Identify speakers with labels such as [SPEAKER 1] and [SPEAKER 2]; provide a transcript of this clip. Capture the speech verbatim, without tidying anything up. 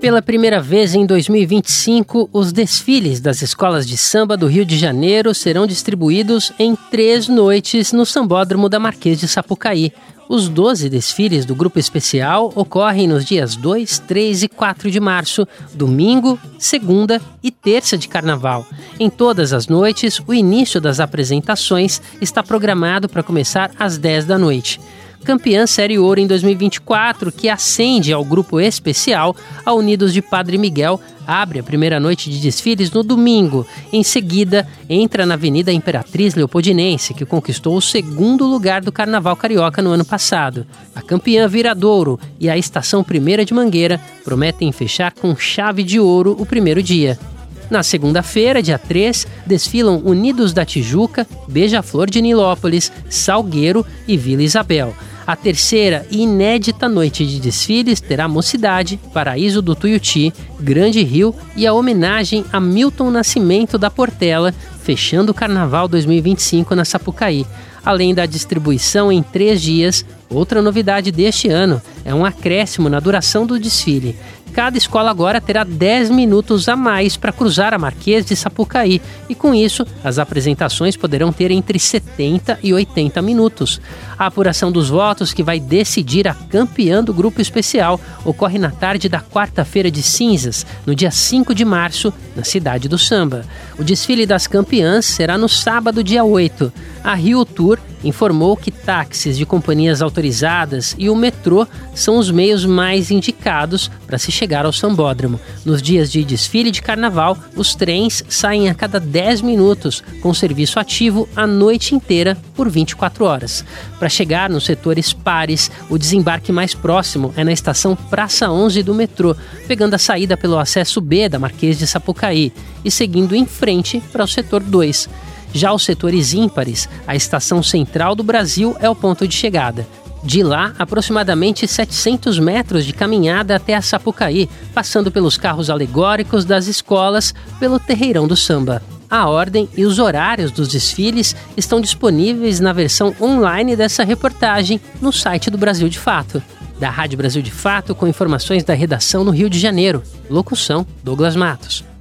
[SPEAKER 1] Pela primeira vez em dois mil e vinte e cinco, os desfiles das escolas de samba do Rio de Janeiro serão distribuídos em três noites no Sambódromo da Marquês de Sapucaí. Os doze desfiles do Grupo Especial ocorrem nos dias dois, três e quatro de março, domingo, segunda e terça de carnaval. Em todas as noites, o início das apresentações está programado para começar às dez da noite. Campeã Série Ouro em dois mil e vinte e quatro, que ascende ao Grupo Especial, a Unidos de Padre Miguel, abre a primeira noite de desfiles no domingo. Em seguida, entra na Avenida Imperatriz Leopoldinense, que conquistou o segundo lugar do Carnaval Carioca no ano passado. A campeã Viradouro e a Estação Primeira de Mangueira prometem fechar com chave de ouro o primeiro dia. Na segunda-feira, dia três, desfilam Unidos da Tijuca, Beija-Flor de Nilópolis, Salgueiro e Vila Isabel. A terceira e inédita noite de desfiles terá Mocidade, Paraíso do Tuiuti, Grande Rio e a homenagem a Milton Nascimento da Portela, fechando o Carnaval dois mil e vinte e cinco na Sapucaí. Além da distribuição em três dias, outra novidade deste ano é um acréscimo na duração do desfile. Cada escola agora terá dez minutos a mais para cruzar a Marquês de Sapucaí e, com isso, as apresentações poderão ter entre setenta e oitenta minutos. A apuração dos votos, que vai decidir a campeã do Grupo Especial, ocorre na tarde da quarta-feira de cinzas, no dia cinco de março, na Cidade do Samba. O desfile das campeãs será no sábado, dia oito. A Rio Tour informou que táxis de companhias autorizadas e o metrô são os meios mais indicados para se chegar ao Sambódromo. Nos dias de desfile de carnaval, os trens saem a cada dez minutos, com serviço ativo a noite inteira por vinte e quatro horas. Para chegar nos setores pares, o desembarque mais próximo é na estação Praça onze do metrô, pegando a saída pelo acesso B da Marquês de Sapucaí e seguindo em frente para o setor dois. Já os setores ímpares, a Estação Central do Brasil é o ponto de chegada. De lá, aproximadamente setecentos metros de caminhada até a Sapucaí, passando pelos carros alegóricos das escolas, pelo Terreirão do Samba. A ordem e os horários dos desfiles estão disponíveis na versão online dessa reportagem no site do Brasil de Fato. Da Rádio Brasil de Fato, com informações da redação no Rio de Janeiro. Locução: Douglas Matos.